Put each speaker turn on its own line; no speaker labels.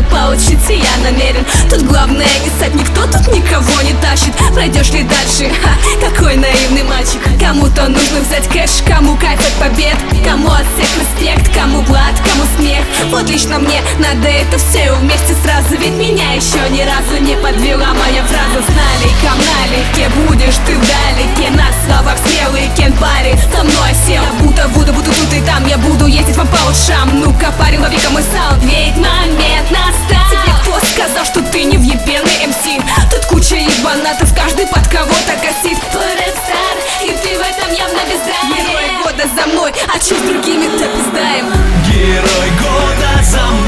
получить и я намерен. Тут главное не стать, никто тут никого не тащит. Пройдешь ли дальше? Ха, какой наивный мальчик. Кому-то нужно взять кэш, кому кайф от побед, кому от всех респект, кому блат, кому смех. Вот лично мне надо это все вместе сразу, ведь меня еще ни разу не подвела моя фраза. Знали, ком налегке будешь ты вдалеке, на словах смелый кен парень со мной сел. Я буду тут и там, я буду ездить вам по ушам. Ну-ка, парень, лови-ка мой саунд, ведь момент настал. Тебе кто сказал, что ты не въебенный МС? Тут куча ебанатов, каждый под кого-то косит. Твой рэп-стар, и ты в этом явно бездарен. Герой года за мной, а чё с другими-то пиздаем?
Герой года за мной.